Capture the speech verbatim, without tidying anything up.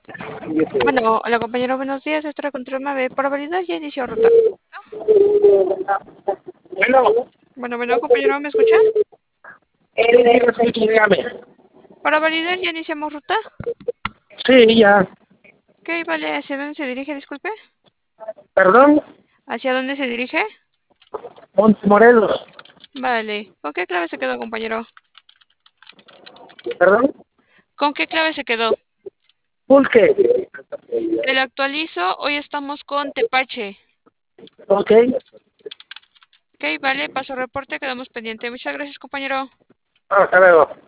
Bueno, hola compañero, buenos días. Esto es Control nueve. Para validar ya inició ruta. Bueno, Bueno, bueno, compañero, ¿me escucha? eh, sí, dígame. Para validar ya iniciamos ruta. Sí, ya. Ok, vale, ¿hacia dónde se dirige? Disculpe. Perdón, ¿Hacia dónde se dirige? Montemorelos. Vale. ¿Con qué clave se quedó, compañero? Perdón, ¿Con qué clave se quedó? Pulque. Te lo actualizo. Hoy estamos con Tepache. Ok, Ok, vale, paso reporte, quedamos pendiente. Muchas gracias, compañero. hasta luego.